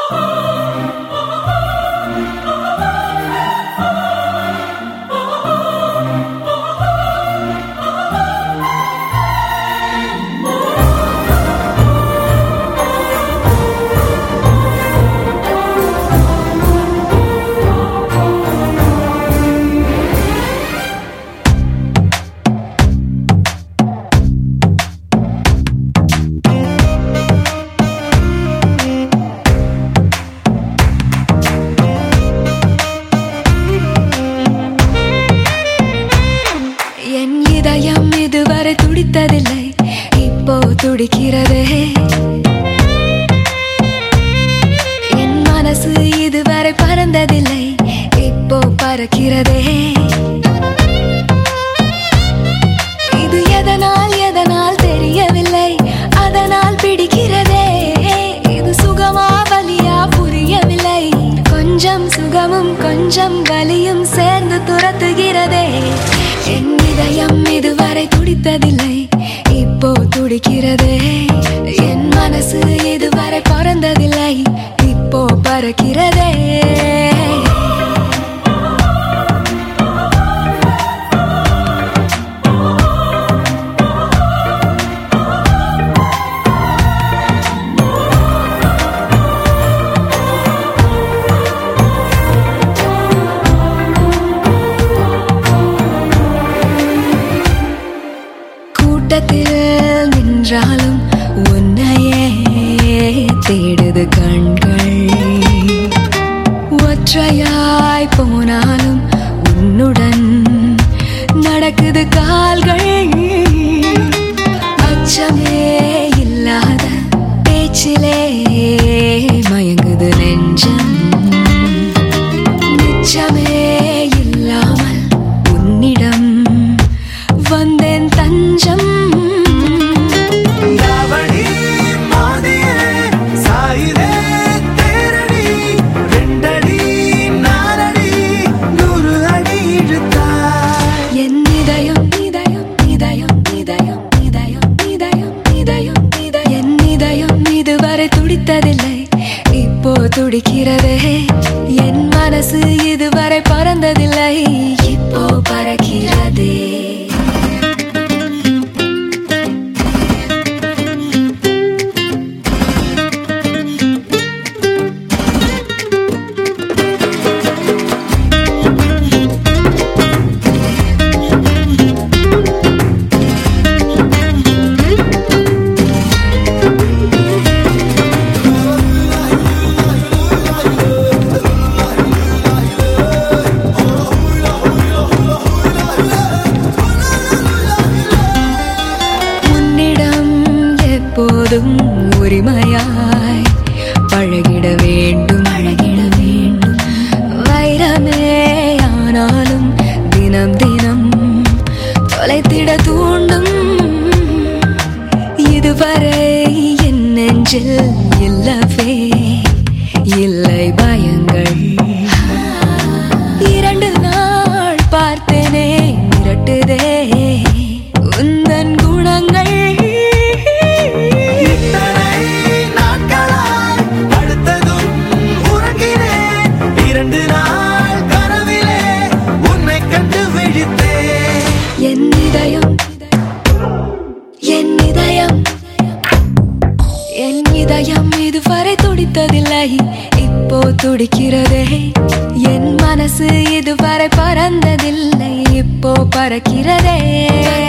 இதயம் இதுவரை துடித்ததில்லை, இப்போ துடிக்கிறதே. என் மனசு இதுவரை பறந்ததில்லை, இப்போ பறக்கிறதே. இது எதனால் எதனால் தெரியவில்லை, அதனால் பிடிக்கிறதே. இது சுகமா வலியா புரியவில்லை, கொஞ்சம் சுகமும் கொஞ்சம் வலியும் சேர்ந்து துரத்துகிறதே. என் இதயம் இதுவரை துடித்ததில்லை, இப்போ துடிக்கிறதே. என் மனசு இதுவரை பறந்ததில்லை, இப்போ பறக்கிறதே. கூட்டத்தில் நின்றாலும் உன்னையே தேடுது கண்கள், ஒற்றையாய் போனாலும் உன்னுடன் நடக்குது கால்கள். அச்சமே இல்லாத பேச்சிலே மயங்குது நெஞ்சம், நிச்சமே இல்லாமல் உன்னிடம் வந்தேன் தஞ்சம். துடித்ததில்லை, இப்போ துடிக்கிறதே. என் மனசு இதுவரை பறந்ததில்லை, இப்போ பறக்கிறதே. எப்போதும் உரிமையாய் பழகிட வேண்டும், பழகிட வேண்டும். வைரமே ஆனாலும் தினம் தினம் தொலைத்திட தூண்டும். இதுவரை என் நெஞ்சில் இல்லவே இல்லை பயங்கள். 2 நாள் பார்த்தேனே மிரட்டுதே உந்தன் குணங்கள். என் இதயம் இதுவரை துடித்ததில்லை, இப்போ துடிக்கிறதே. என் மனசு இதுவரை பறந்ததில்லை, இப்போ பறக்கிறதே.